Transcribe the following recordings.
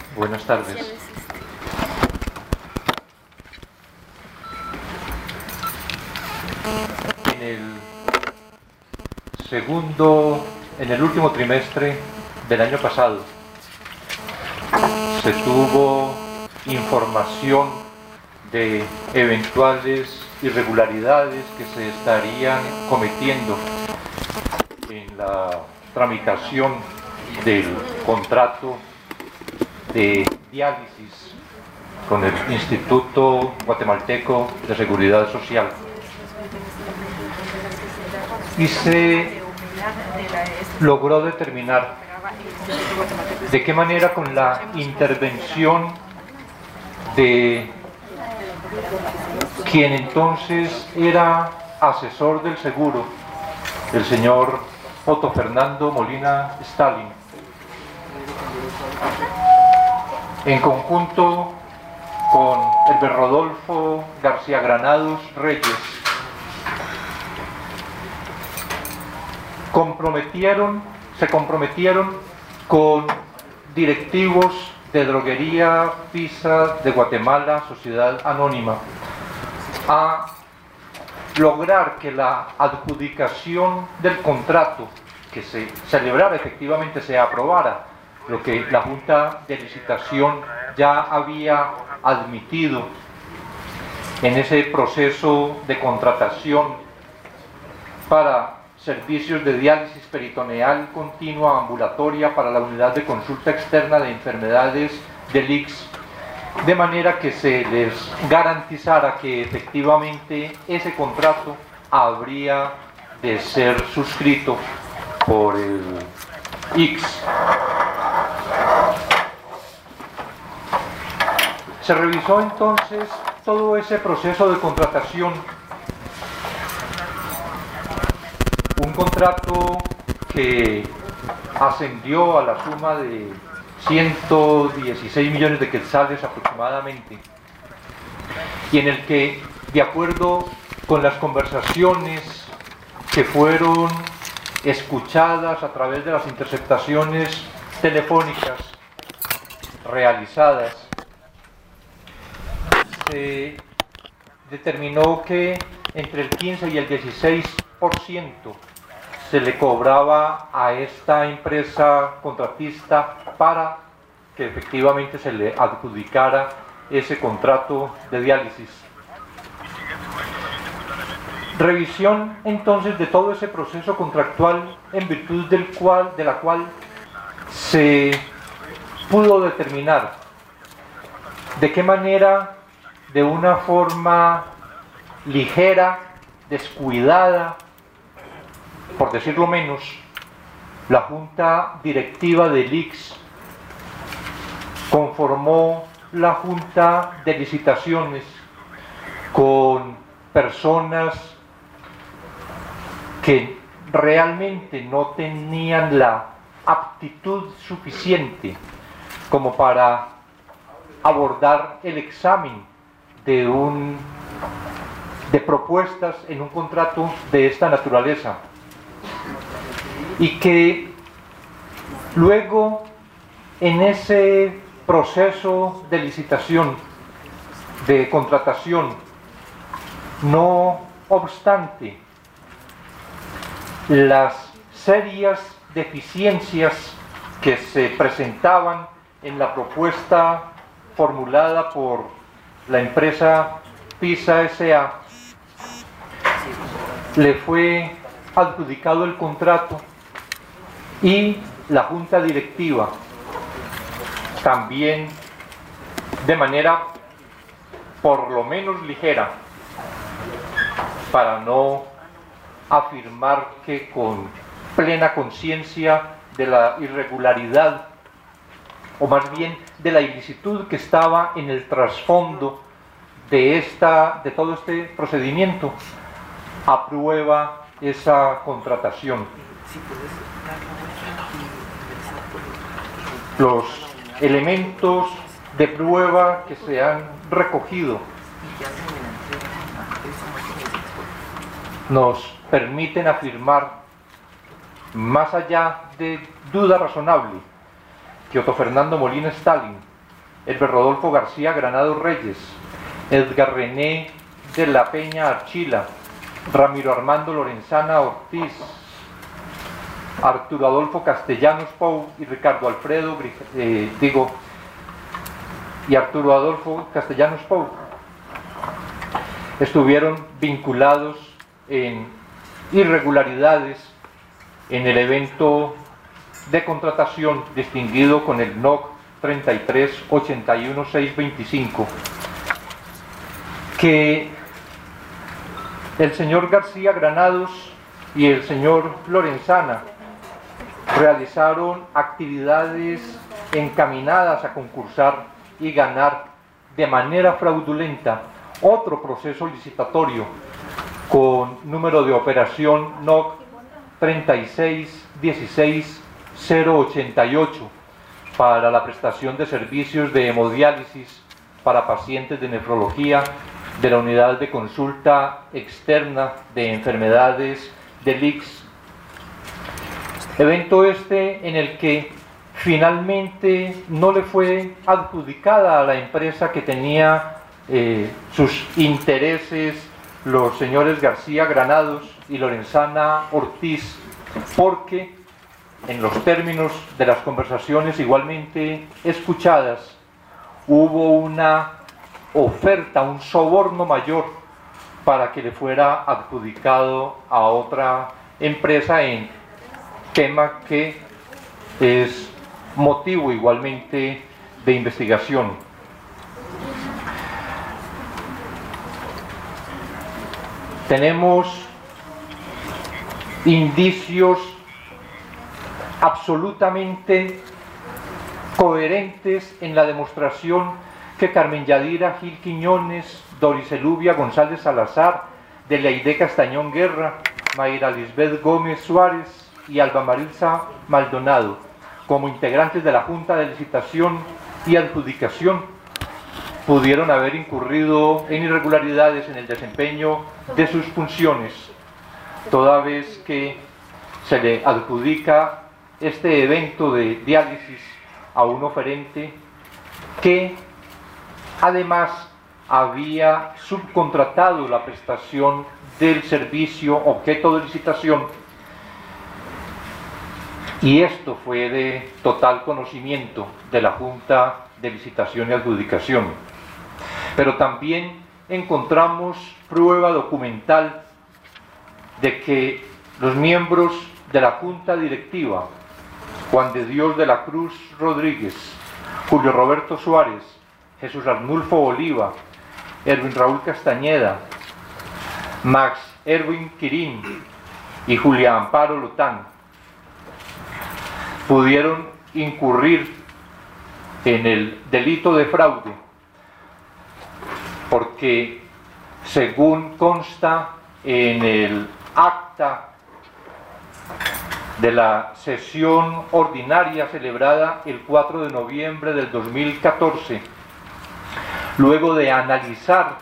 Buenas tardes. En el último trimestre del año pasado, se tuvo información de eventuales irregularidades que se estarían cometiendo en la tramitación del contrato de diálisis con el Instituto Guatemalteco de Seguridad Social. Y se logró determinar de qué manera, con la intervención de quien entonces era asesor del seguro, el señor Otto Fernando Molina Stalin, en conjunto con Herbert Rodolfo García Granados Reyes, se comprometieron con directivos de Droguería Pisa de Guatemala, Sociedad Anónima, a lograr que la adjudicación del contrato que se celebrara efectivamente se aprobara, lo que la Junta de Licitación ya había admitido en ese proceso de contratación para servicios de diálisis peritoneal continua ambulatoria para la unidad de consulta externa de enfermedades del ICS, de manera que se les garantizara que efectivamente ese contrato habría de ser suscrito por el ICS. Se revisó entonces todo ese proceso de contratación. Un contrato que ascendió a la suma de 116 millones de quetzales aproximadamente, y en el que, de acuerdo con las conversaciones que fueron escuchadas a través de las interceptaciones telefónicas realizadas, se determinó que entre el 15 y el 16% se le cobraba a esta empresa contratista para que efectivamente se le adjudicara ese contrato de diálisis. Revisión entonces de todo ese proceso contractual, en virtud de la cual se pudo determinar de qué manera, de una forma ligera, descuidada, por decirlo menos, la Junta Directiva del ICS conformó la Junta de Licitaciones con personas que realmente no tenían la aptitud suficiente como para abordar el examen de propuestas en un contrato de esta naturaleza, y que luego, en ese proceso de licitación, de contratación, no obstante las serias deficiencias que se presentaban en la propuesta formulada por la empresa PISA S.A., le fue adjudicado el contrato, y la Junta Directiva, también de manera por lo menos ligera, para no afirmar que con plena conciencia de la irregularidad, o más bien de la ilicitud que estaba en el trasfondo de todo este procedimiento, aprueba esa contratación. Los elementos de prueba que se han recogido nos permiten afirmar, más allá de duda razonable, que Otto Fernando Molina Stalin Edgar Rodolfo García Granados Reyes, Edgar René de la Peña Archila, Ramiro Armando Lorenzana Ortiz, Arturo Adolfo Castellanos Pou y Ricardo Alfredo y Arturo Adolfo Castellanos Pou estuvieron vinculados en irregularidades en el evento de contratación distinguido con el NOC 3381625, que el señor García Granados y el señor Lorenzana realizaron actividades encaminadas a concursar y ganar de manera fraudulenta otro proceso licitatorio con número de operación NOC 3616088 para la prestación de servicios de hemodiálisis para pacientes de nefrología de la unidad de consulta externa de enfermedades del ICS. Evento este en el que finalmente no le fue adjudicada a la empresa que tenía sus intereses los señores García Granados y Lorenzana Ortiz, porque en los términos de las conversaciones igualmente escuchadas hubo una oferta, un soborno mayor para que le fuera adjudicado a otra empresa, en tema que es motivo igualmente de investigación. Tenemos indicios absolutamente coherentes en la demostración que Carmen Yadira Gil Quiñones, Doris Elubia González Salazar, Deleide Castañón Guerra, Mayra Lisbeth Gómez Suárez y Alba Marilza Maldonado, como integrantes de la Junta de Licitación y Adjudicación, pudieron haber incurrido en irregularidades en el desempeño de sus funciones, toda vez que se le adjudica este evento de diálisis a un oferente que además había subcontratado la prestación del servicio objeto de licitación, y esto fue de total conocimiento de la Junta de Licitación y Adjudicación. Pero también encontramos prueba documental de que los miembros de la Junta Directiva, Juan de Dios de la Cruz Rodríguez, Julio Roberto Suárez, Jesús Arnulfo Oliva, Erwin Raúl Castañeda, Max Erwin Quirín y Julia Amparo Lotán, pudieron incurrir en el delito de fraude, porque según consta en el acta de la sesión ordinaria celebrada el 4 de noviembre del 2014, luego de analizar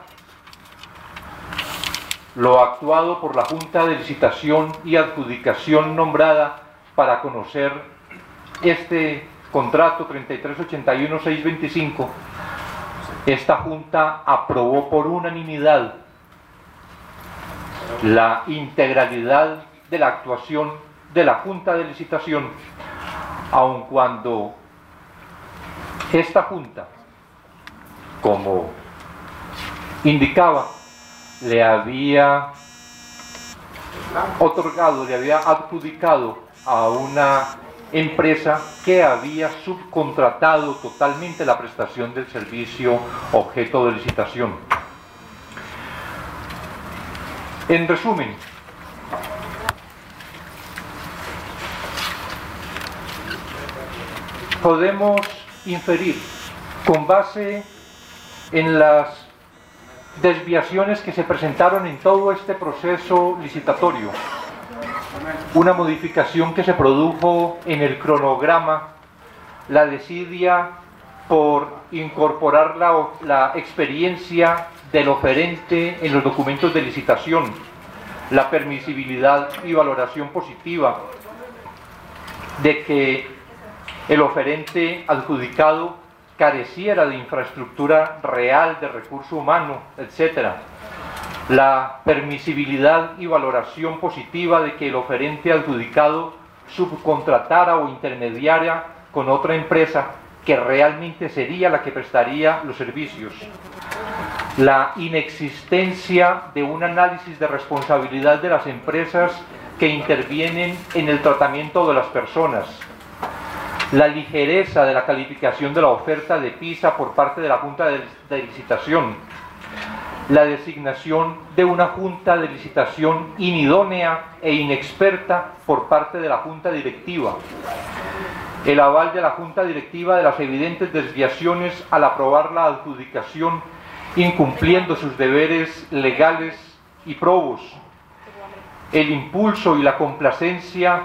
lo actuado por la Junta de Licitación y Adjudicación nombrada para conocer este contrato 3381625, esta Junta aprobó por unanimidad la integralidad de la actuación de la Junta de Licitación, aun cuando esta Junta, como indicaba, le había otorgado, le había adjudicado a una empresa que había subcontratado totalmente la prestación del servicio objeto de licitación. En resumen, podemos inferir, con base en las desviaciones que se presentaron en todo este proceso licitatorio, una modificación que se produjo en el cronograma, la desidia por incorporar la experiencia del oferente en los documentos de licitación, la permisibilidad y valoración positiva de que el oferente adjudicado careciera de infraestructura real, de recurso humano, etc. La permisibilidad y valoración positiva de que el oferente adjudicado subcontratara o intermediara con otra empresa que realmente sería la que prestaría los servicios. La inexistencia de un análisis de responsabilidad de las empresas que intervienen en el tratamiento de las personas. La ligereza de la calificación de la oferta de PISA por parte de la Junta de Licitación. La designación de una Junta de Licitación inidónea e inexperta por parte de la Junta Directiva. El aval de la Junta Directiva de las evidentes desviaciones al aprobar la adjudicación, incumpliendo sus deberes legales y probos. El impulso y la complacencia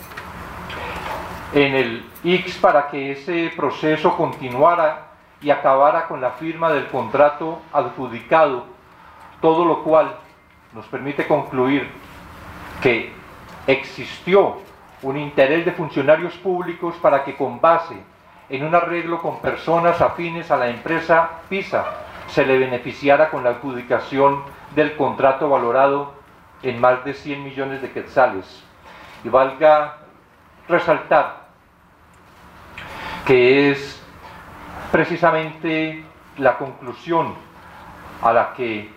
en el ICS para que ese proceso continuara y acabara con la firma del contrato adjudicado, todo lo cual nos permite concluir que existió un interés de funcionarios públicos para que, con base en un arreglo con personas afines a la empresa PISA, se le beneficiara con la adjudicación del contrato valorado en más de 100 millones de quetzales. Y valga resaltar que es precisamente la conclusión a la que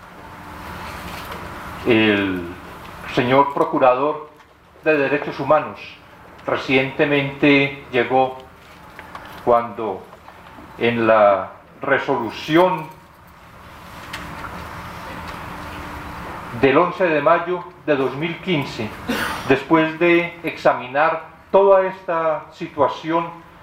el señor Procurador de Derechos Humanos recientemente llegó cuando en la resolución del 11 de mayo de 2015, después de examinar toda esta situación,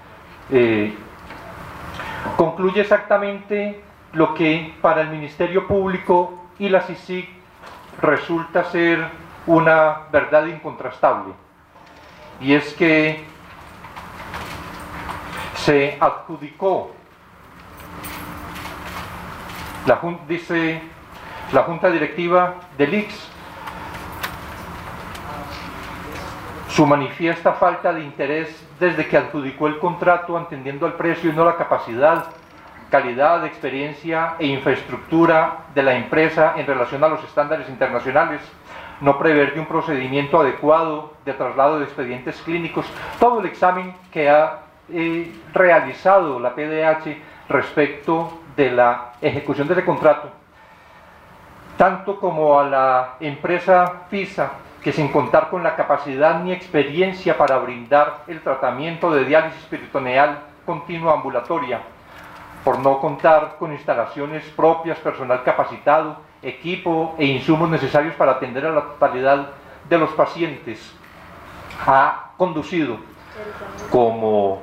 concluye exactamente lo que para el Ministerio Público y la CICIG resulta ser una verdad incontrastable, y es que se adjudicó, dice la Junta Directiva del ICS, su manifiesta falta de interés desde que adjudicó el contrato, atendiendo al precio y no la capacidad, calidad, experiencia e infraestructura de la empresa en relación a los estándares internacionales, no prever de un procedimiento adecuado de traslado de expedientes clínicos, todo el examen que ha realizado la PDH respecto de la ejecución de ese contrato, tanto como a la empresa PISA, que sin contar con la capacidad ni experiencia para brindar el tratamiento de diálisis peritoneal continua ambulatoria, por no contar con instalaciones propias, personal capacitado, equipo e insumos necesarios para atender a la totalidad de los pacientes, ha conducido, como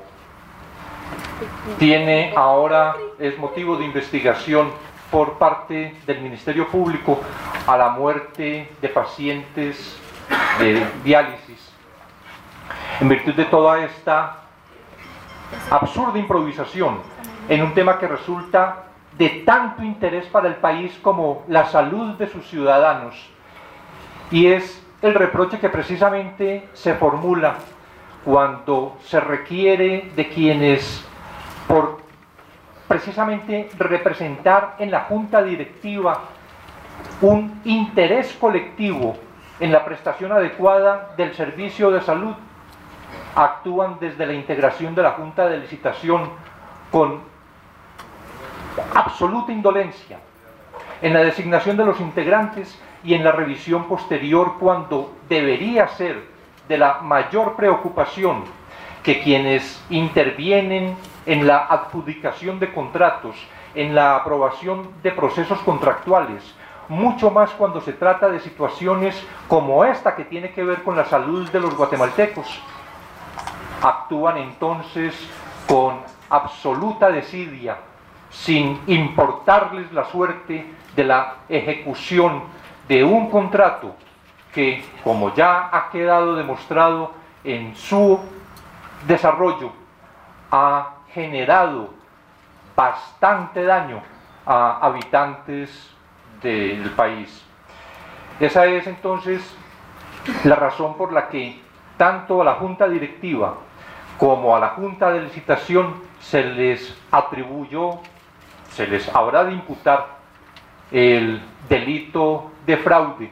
tiene ahora, es motivo de investigación por parte del Ministerio Público, a la muerte de pacientes de diálisis. En virtud de toda esta absurda improvisación en un tema que resulta de tanto interés para el país como la salud de sus ciudadanos, y es el reproche que precisamente se formula cuando se requiere de quienes, por precisamente representar en la Junta Directiva un interés colectivo en la prestación adecuada del servicio de salud, actúan desde la integración de la Junta de Licitación con absoluta indolencia en la designación de los integrantes y en la revisión posterior, cuando debería ser de la mayor preocupación que quienes intervienen en la adjudicación de contratos, en la aprobación de procesos contractuales, mucho más cuando se trata de situaciones como esta que tiene que ver con la salud de los guatemaltecos, actúan entonces con absoluta desidia, sin importarles la suerte de la ejecución de un contrato que, como ya ha quedado demostrado en su desarrollo, ha generado bastante daño a habitantes del país. Esa es entonces la razón por la que tanto a la Junta Directiva como a la Junta de Licitación se les atribuyó, se les habrá de imputar el delito de fraude.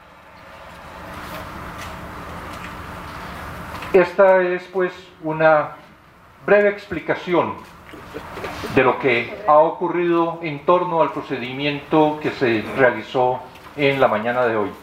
Esta es pues una breve explicación de lo que ha ocurrido en torno al procedimiento que se realizó en la mañana de hoy.